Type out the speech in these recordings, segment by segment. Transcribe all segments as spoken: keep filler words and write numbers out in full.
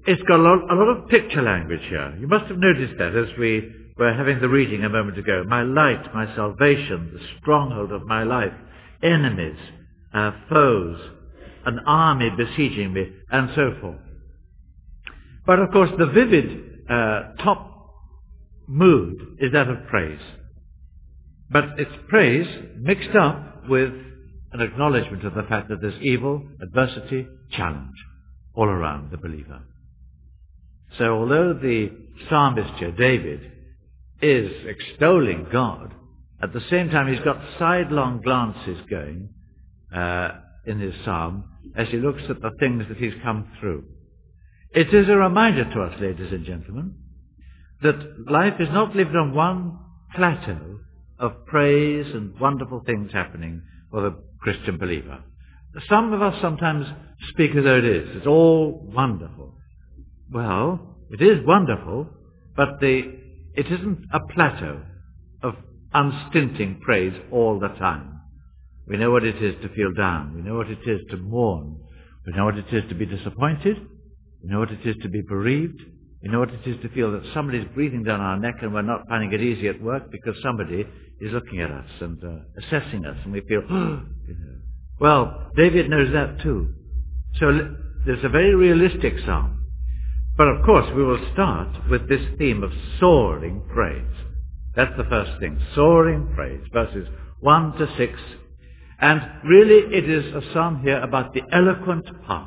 it's got a lot, a lot of picture language here. You must have noticed that as we were having the reading a moment ago. My light, my salvation, the stronghold of my life, enemies, uh, foes, an army besieging me, and so forth. But of course the vivid uh, top mood is that of praise. But it's praise mixed up with an acknowledgement of the fact that there's evil, adversity, challenge all around the believer. So although the psalmist here, David, is extolling God, at the same time he's got sidelong glances going uh, in his psalm as he looks at the things that he's come through. It is a reminder to us, ladies and gentlemen, that life is not lived on one plateau of praise and wonderful things happening for the Christian believer. Some of us sometimes speak as though it is. It's all wonderful. Well, it is wonderful, but the, it isn't a plateau of unstinting praise all the time. We know what it is to feel down. We know what it is to mourn. We know what it is to be disappointed. We know what it is to be bereaved. We know what it is to feel that somebody's breathing down our neck and we're not finding it easy at work because somebody is looking at us and uh, assessing us, and we feel, oh, you know. Well, David knows that too. So there's a very realistic psalm. But of course, we will start with this theme of soaring praise. That's the first thing, soaring praise, verses one to six. And really it is a psalm here about the eloquent past.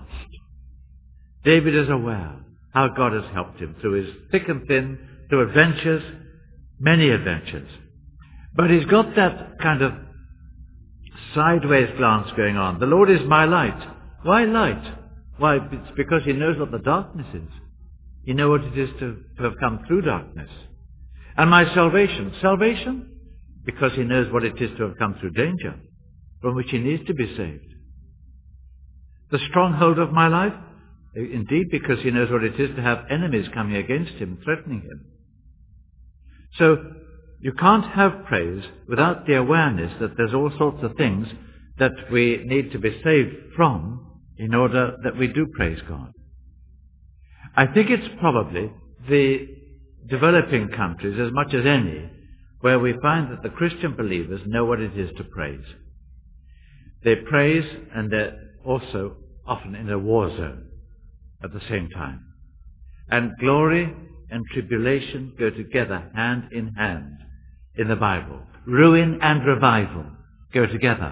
David is aware how God has helped him through his thick and thin, through adventures, many adventures. But he's got that kind of sideways glance going on. The Lord is my light. Why light? Why, it's because he knows what the darkness is. He knows what it is to, to have come through darkness. And my salvation. Salvation? Because he knows what it is to have come through danger, from which he needs to be saved. The stronghold of my life? Indeed, because he knows what it is to have enemies coming against him, threatening him. So, you can't have praise without the awareness that there's all sorts of things that we need to be saved from in order that we do praise God. I think it's probably the developing countries, as much as any, where we find that the Christian believers know what it is to praise. They praise, and they're also often in a war zone at the same time. And glory and tribulation go together hand in hand in the Bible. Ruin and revival go together.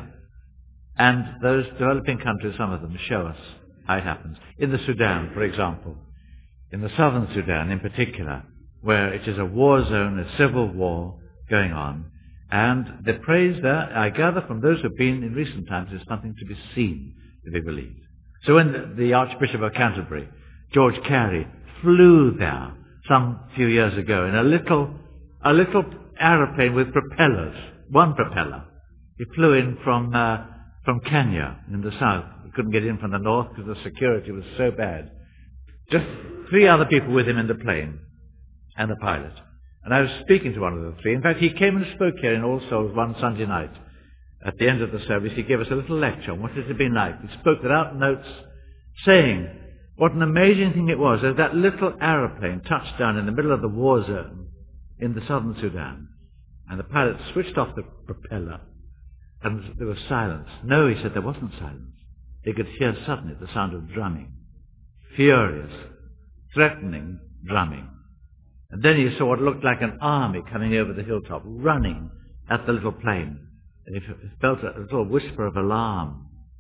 And those developing countries, some of them, show us how it happens. In the Sudan, for example, in the southern Sudan in particular, where it is a war zone, a civil war going on, and the praise there, I gather from those who have been in recent times, is something to be seen, to be believed. So when the, the Archbishop of Canterbury, George Carey, flew there some few years ago in a little, a little aeroplane with propellers, one propeller. He flew in from uh, from Kenya in the south. He couldn't get in from the north because the security was so bad. Just three other people with him in the plane, and the pilot. And I was speaking to one of the three. In fact, he came and spoke here in All Souls one Sunday night. At the end of the service, he gave us a little lecture on what it had been like. He spoke without notes, saying what an amazing thing it was as that little aeroplane touched down in the middle of the war zone in the southern Sudan. And the pilot switched off the propeller, and there was silence. No, he said, there wasn't silence. They could hear suddenly the sound of drumming. Furious, threatening drumming. And then he saw what looked like an army coming over the hilltop, running at the little plane. And he felt a little whisper of alarm.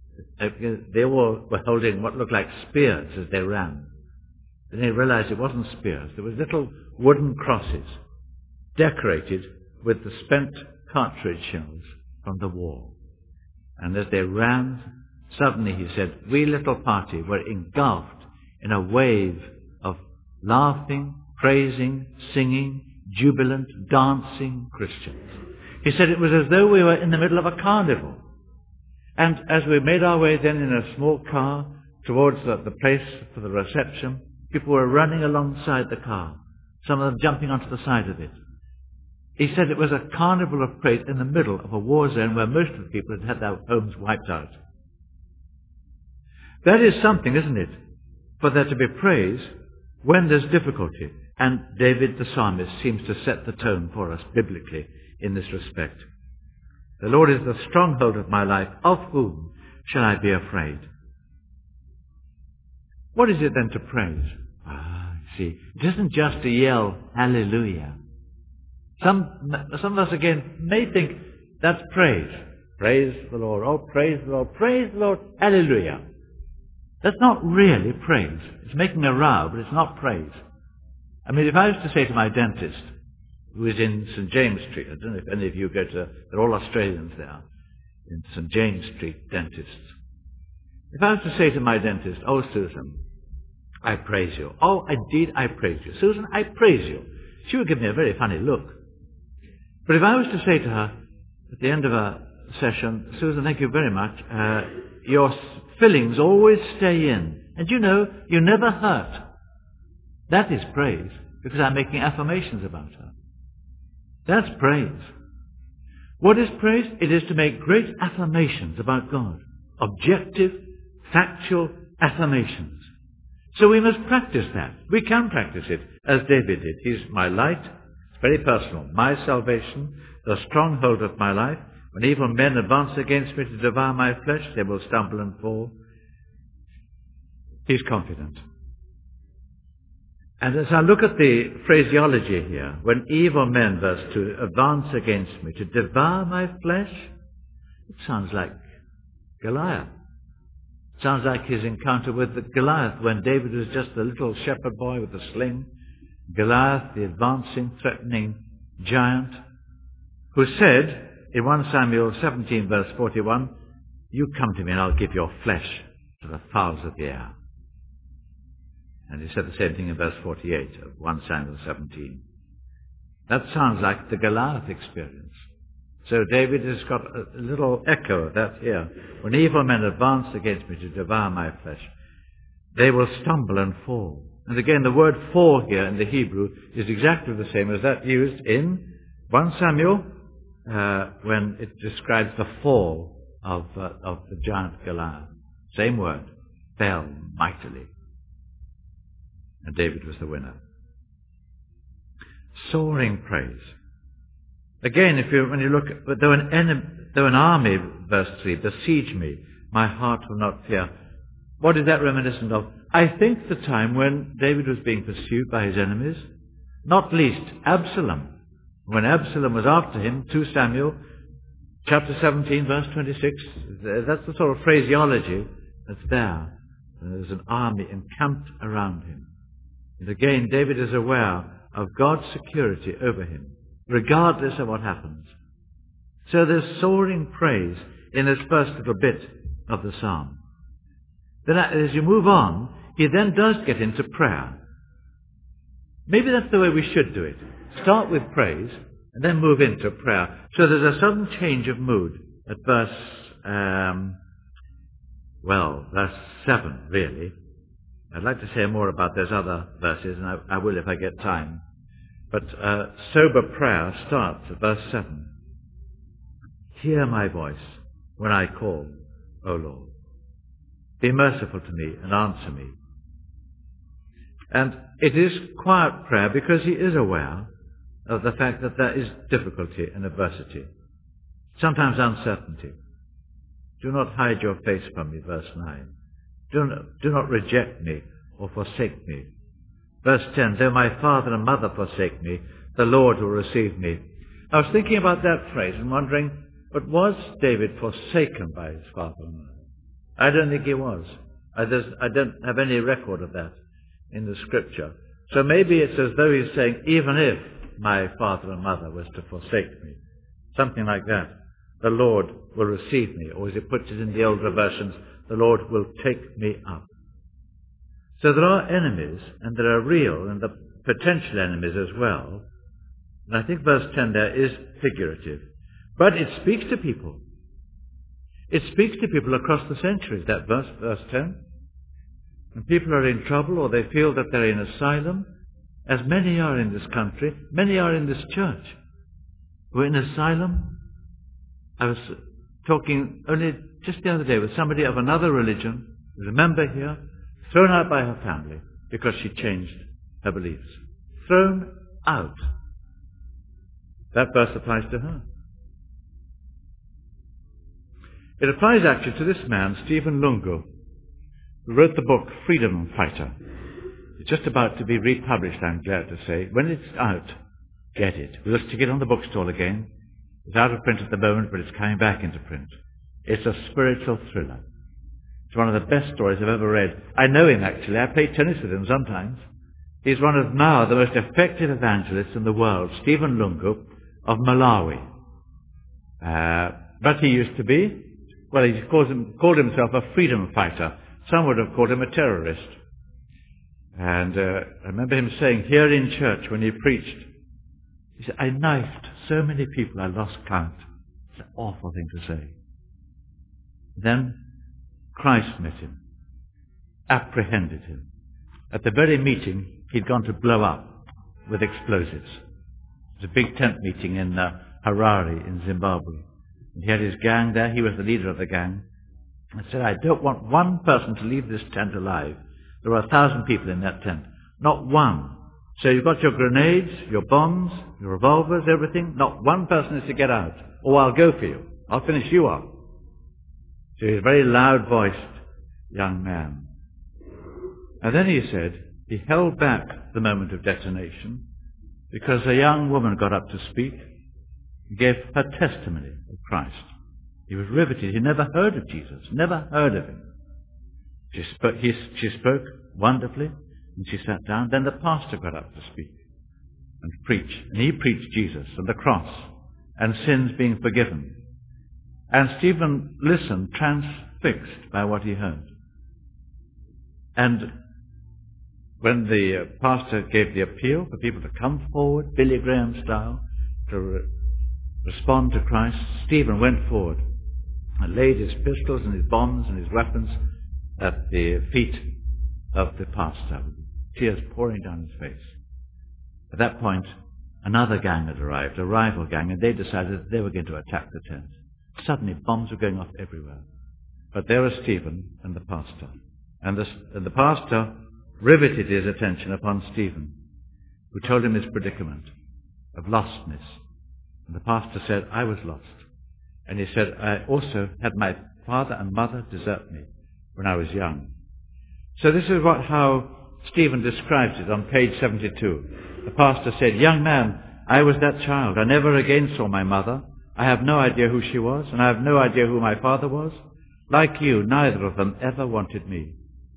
They all were holding what looked like spears as they ran. Then he realized it wasn't spears. There were little wooden crosses decorated with the spent cartridge shells from the war. And as they ran, suddenly, he said, we little party were engulfed in a wave of laughing, praising, singing, jubilant, dancing Christians. He said it was as though we were in the middle of a carnival. And as we made our way then in a small car towards the, the place for the reception, people were running alongside the car, some of them jumping onto the side of it. He said it was a carnival of praise in the middle of a war zone where most of the people had had their homes wiped out. That is something, isn't it? For there to be praise when there's difficulty. And David the psalmist seems to set the tone for us biblically in this respect. The Lord is the stronghold of my life. Of whom shall I be afraid? What is it then to praise? Ah, see, it isn't just to yell, hallelujah. Some, some of us again may think that's praise. Praise the Lord. Oh, praise the Lord. Praise the Lord. Hallelujah. That's not really praise. It's making a row, but it's not praise. I mean, if I was to say to my dentist, who is in Saint James Street, I don't know if any of you go to, they're all Australians there, in Saint James Street dentists. If I was to say to my dentist, oh, Susan, I praise you. Oh, indeed, I praise you. Susan, I praise you. She would give me a very funny look. But if I was to say to her, at the end of a session, Susan, thank you very much, uh, your fillings always stay in. And you know, you never hurt. That is praise, because I'm making affirmations about her. That's praise. What is praise? It is to make great affirmations about God. Objective, factual affirmations. So we must practice that. We can practice it, as David did. He's my light. It's very personal. My salvation, the stronghold of my life. When evil men advance against me to devour my flesh, they will stumble and fall. He's confident. And as I look at the phraseology here, when evil men, verse two, advance against me to devour my flesh, it sounds like Goliath. It sounds like his encounter with the Goliath when David was just a little shepherd boy with a sling. Goliath, the advancing, threatening giant, who said in First Samuel seventeen, verse forty-one, you come to me and I'll give your flesh to the fowls of the air. And he said the same thing in verse forty-eight of First Samuel seventeen. That sounds like the Goliath experience. So David has got a little echo of that here. When evil men advance against me to devour my flesh, they will stumble and fall. And again, the word fall here in the Hebrew is exactly the same as that used in First Samuel, uh, when it describes the fall of, uh, of the giant Goliath. Same word, fell mightily. And David was the winner. Soaring praise. Again, if you, when you look, at, though an enemy, though an army, verse three, besiege me, my heart will not fear. What is that reminiscent of? I think the time when David was being pursued by his enemies, not least Absalom. When Absalom was after him, Second Samuel, chapter seventeen, verse twenty-six, that's the sort of phraseology that's there. There's an army encamped around him. And again, David is aware of God's security over him, regardless of what happens. So there's soaring praise in this first little bit of the psalm. Then as you move on, he then does get into prayer. Maybe that's the way we should do it. Start with praise and then move into prayer. So there's a sudden change of mood at verse, um, well, verse seven, really. I'd like to say more about those other verses, and I, I will if I get time. But uh, sober prayer starts at verse seven. Hear my voice when I call, O Lord. Be merciful to me and answer me. And it is quiet prayer because he is aware of the fact that there is difficulty and adversity, sometimes uncertainty. Do not hide your face from me, verse nine. Do not, do not reject me or forsake me. Verse ten, though my father and mother forsake me, the Lord will receive me. I was thinking about that phrase and wondering, but was David forsaken by his father and mother? I don't think he was. I, I don't have any record of that in the scripture. So maybe it's as though he's saying, even if my father and mother was to forsake me, something like that, the Lord will receive me. Or as it puts it in the older versions, the Lord will take me up. So there are enemies, and there are real and the potential enemies as well. And I think verse ten there is figurative. But it speaks to people. It speaks to people across the centuries, that verse, verse ten. When people are in trouble or they feel that they're in asylum, as many are in this country, many are in this church. We're in asylum. I was talking only just the other day with somebody of another religion, who's a member here, thrown out by her family because she changed her beliefs. Thrown out. That verse applies to her. It applies actually to this man, Stephen Lungu, who wrote the book Freedom Fighter. It's just about to be republished, I'm glad to say. When it's out, get it. We'll stick it on the bookstall again. It's out of print at the moment, but it's coming back into print. It's a spiritual thriller. It's one of the best stories I've ever read. I know him, actually. I play tennis with him sometimes. He's one of now the most effective evangelists in the world, Stephen Lungu of Malawi. Uh, but he used to be, well, he calls him, called himself a freedom fighter. Some would have called him a terrorist. And uh, I remember him saying here in church when he preached, he said, I knifed so many people I lost count. It's an awful thing to say. Then Christ met him, apprehended him. At the very meeting, he'd gone to blow up with explosives. It was a big tent meeting in uh, Harare in Zimbabwe. And he had his gang there. He was the leader of the gang. And said, I don't want one person to leave this tent alive. There were a thousand people in that tent. Not one. So you've got your grenades, your bombs, your revolvers, everything. Not one person is to get out. Or I'll go for you. I'll finish you off. So he's a very loud-voiced young man. And then he said he held back the moment of detonation because a young woman got up to speak and gave her testimony of Christ. He was riveted. He never heard of Jesus, never heard of him. She spoke, he, she spoke wonderfully, and she sat down. Then the pastor got up to speak and preach. And he preached Jesus and the cross and sins being forgiven. And Stephen listened, transfixed by what he heard. And when the uh, pastor gave the appeal for people to come forward, Billy Graham style, to re- respond to Christ, Stephen went forward and laid his pistols and his bombs and his weapons at the feet of the pastor, tears pouring down his face. At that point, another gang had arrived, a rival gang, and they decided that they were going to attack the tent. Suddenly, bombs were going off everywhere. But there was Stephen and the pastor. And the, and the pastor riveted his attention upon Stephen, who told him his predicament of lostness. And the pastor said, I was lost. And he said, I also had my father and mother desert me when I was young. So this is what how Stephen describes it on page seventy-two. The pastor said, young man, I was that child. I never again saw my mother. I have no idea who she was, and I have no idea who my father was. Like you, neither of them ever wanted me.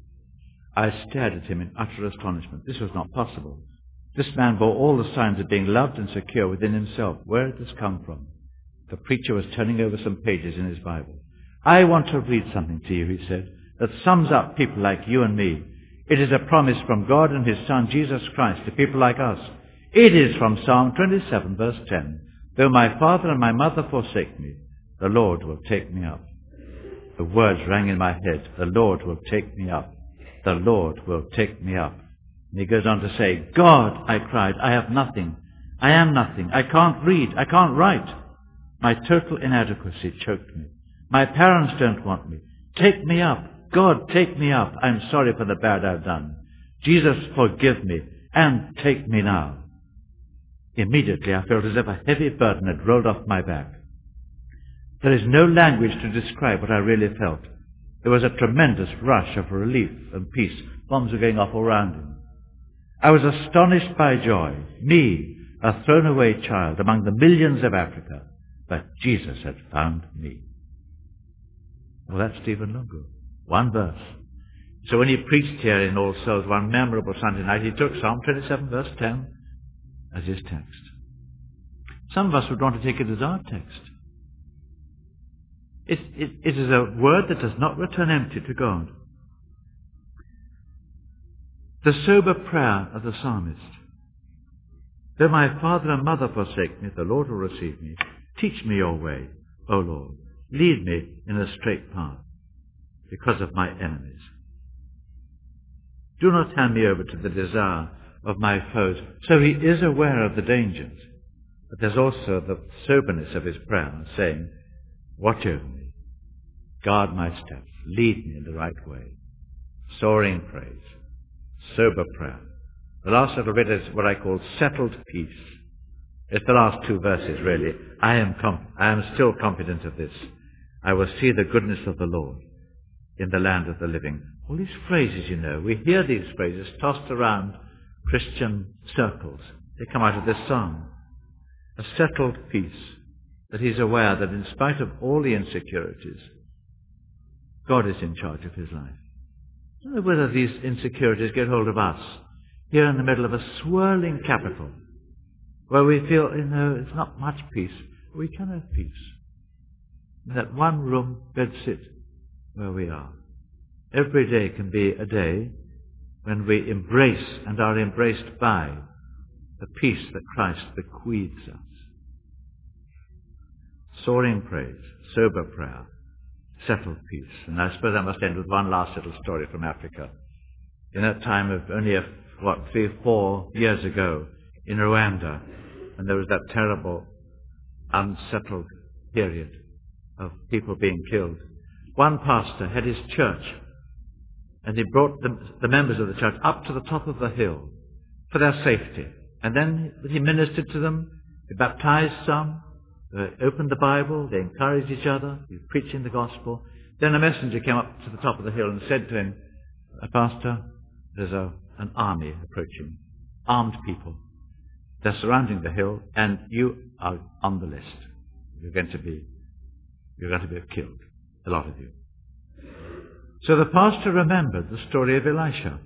I stared at him in utter astonishment. This was not possible. This man bore all the signs of being loved and secure within himself. Where had this come from? The preacher was turning over some pages in his Bible. I want to read something to you, he said, that sums up people like you and me. It is a promise from God and his Son, Jesus Christ, to people like us. It is from Psalm twenty-seven, verse ten. Though my father and my mother forsake me, the Lord will take me up. The words rang in my head. The Lord will take me up. The Lord will take me up. And he goes on to say, God, I cried, I have nothing. I am nothing. I can't read. I can't write. My total inadequacy choked me. My parents don't want me. Take me up. God, take me up. I'm sorry for the bad I've done. Jesus, forgive me and take me now. Immediately I felt as if a heavy burden had rolled off my back. There is no language to describe what I really felt. There was a tremendous rush of relief and peace. Bombs were going off all around him. I was astonished by joy. Me, a thrown-away child among the millions of Africa. But Jesus had found me. Well, that's Stephen Lungu. One verse. So when he preached here in All Souls one memorable Sunday night, he took Psalm twenty-seven, verse ten, as his text. Some of us would want to take it as our text. It, it, it is a word that does not return empty to God. The sober prayer of the psalmist. Though my father and mother forsake me, the Lord will receive me. Teach me your way, O Lord. Lead me in a straight path because of my enemies. Do not hand me over to the desire of my foes. So he is aware of the dangers. But there's also the soberness of his prayer, saying, watch over me. Guard my steps. Lead me in the right way. Soaring praise. Sober prayer. The last little bit is what I call settled peace. It's the last two verses, really. I am com- I am still confident of this. I will see the goodness of the Lord in the land of the living. All these phrases, you know, we hear these phrases tossed around Christian circles. They come out of this psalm. A settled peace, that he's aware that in spite of all the insecurities, God is in charge of his life. I don't know whether these insecurities get hold of us here in the middle of a swirling capital where we feel, you know, it's not much peace. We can have peace. In that one room bedsit where we are. Every day can be a day when we embrace and are embraced by the peace that Christ bequeaths us. Soaring praise, sober prayer, settled peace. And I suppose I must end with one last little story from Africa. In that time of only, a, what, three, four years ago in Rwanda, and there was that terrible, unsettled period of people being killed. One pastor had his church, and he brought the, the members of the church up to the top of the hill for their safety. And then he ministered to them, he baptized some, they opened the Bible, they encouraged each other, he was preaching the gospel. Then a messenger came up to the top of the hill and said to him, Pastor, there's a, an army approaching, armed people. They're surrounding the hill, and you are on the list. You're going to be, you're going to be killed, a lot of you. So the pastor remembered the story of Elisha,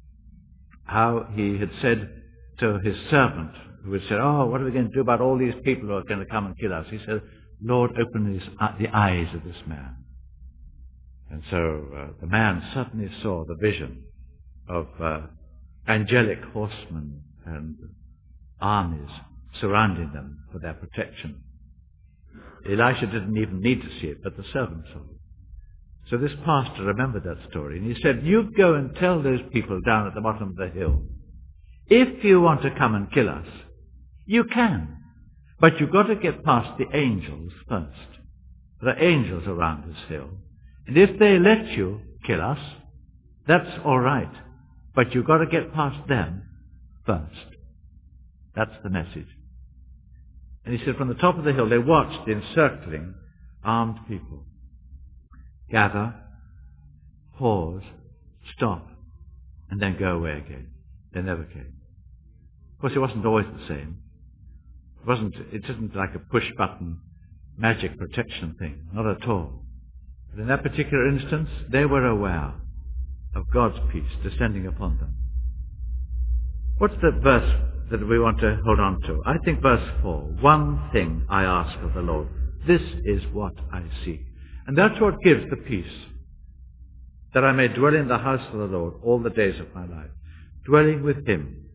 how he had said to his servant, who had said, oh, what are we going to do about all these people who are going to come and kill us? He said, Lord, open his, uh, the eyes of this man. And so uh, the man suddenly saw the vision of uh, angelic horsemen and armies surrounding them for their protection. Elisha didn't even need to see it, but the servant saw it. So this pastor remembered that story, and he said, you go and tell those people down at the bottom of the hill, if you want to come and kill us, you can, but you've got to get past the angels first. There are angels around this hill, and if they let you kill us, that's all right, but you've got to get past them first. That's the message. And he said from the top of the hill they watched the encircling armed people gather, pause, stop, and then go away again. They never came. Of course, it wasn't always the same. It wasn't, it isn't like a push-button magic protection thing. Not at all. But in that particular instance, they were aware of God's peace descending upon them. What's the verse that we want to hold on to? I think verse four. One thing I ask of the Lord. This is what I seek. And that's what gives the peace. That I may dwell in the house of the Lord all the days of my life. Dwelling with him.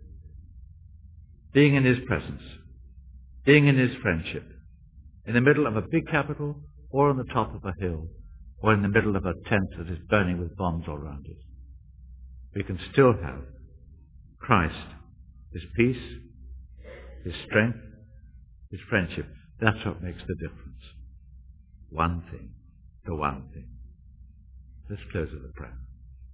Being in his presence. Being in his friendship. In the middle of a big capital, or on the top of a hill, or in the middle of a tent that is burning with bombs all around it. We can still have Christ, his peace, his strength, his friendship. That's what makes the difference. One thing. The one thing. Let's close with a prayer.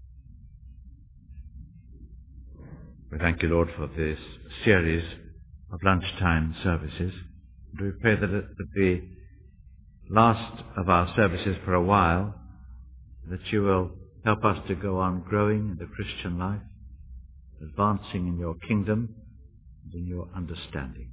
We thank you, Lord, for this series of lunchtime services. And we pray that it would be last of our services for a while, that you will help us to go on growing in the Christian life, advancing in your kingdom and in your understanding.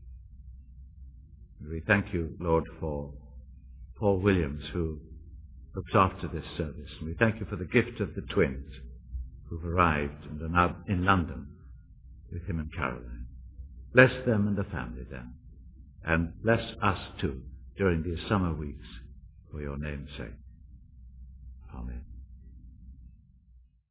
And we thank you, Lord, for Paul Williams, who looks after this service. And we thank you for the gift of the twins who've arrived and are now in London with him and Caroline. Bless them and the family there. And bless us too during these summer weeks for your name's sake. Amen.